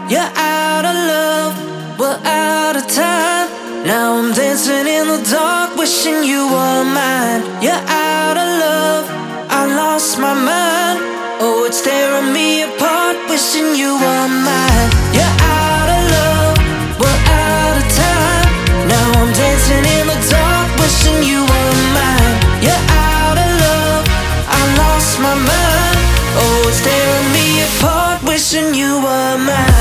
You're out of love, we're out of time. Now I'm dancing in the dark, wishing you were mine. You're out of love, I lost my mind. Oh, it's tearing me apart, wishing you were mine. You're out of love, we're out of time. Now I'm dancing in the dark, wishing you were mine. You're out of love, I lost my mind. Oh, it's tearing me apart, wishing you were mine.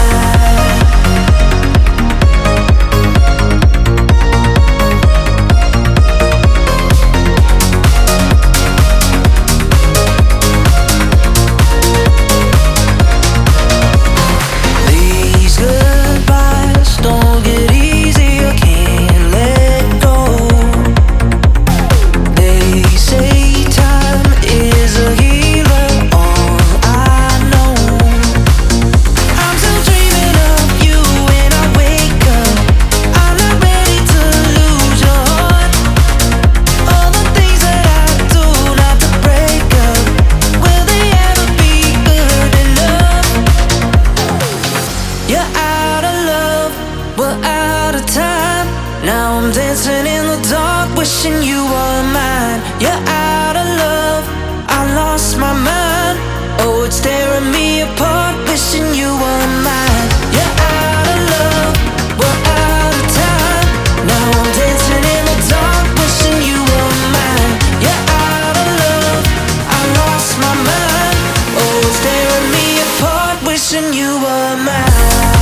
Now I'm dancing in the dark, wishing you were mine. You're out of love, I lost my mind. Oh, it's tearing me apart, wishing you were mine. You're out of love, we're out of time. Now I'm dancing in the dark, wishing you were mine. You're out of love, I lost my mind. Oh, it's tearing me apart, wishing you were mine.